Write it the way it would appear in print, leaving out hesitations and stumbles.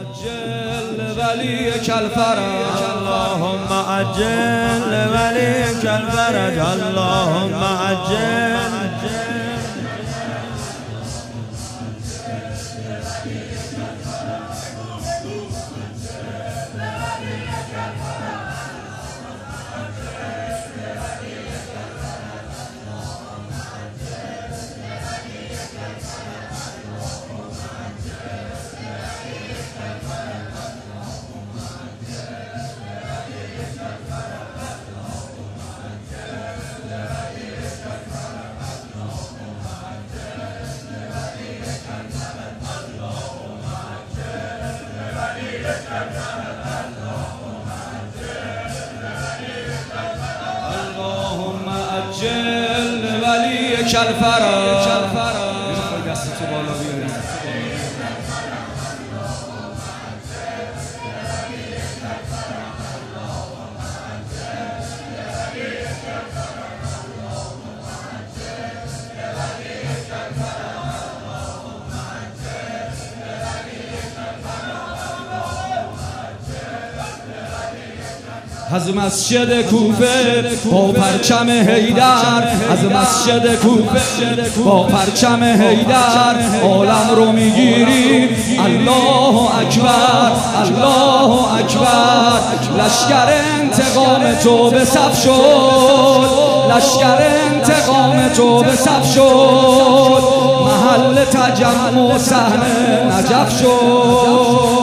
عجل وليك الفرج اللهم عجل وليك الفرج اللهم عجل اللهم عجل وليك الفرج دستتو بالا بیارید از مسجد کوفه با پرچم حیدر از مسجد کوفه با پرچم حیدر عالم رو میگیریم الله اکبر الله اکبر لشکر انتقام تو به صف شد لشکر انتقام تو به صف شد محل تجمع صحن نجف شد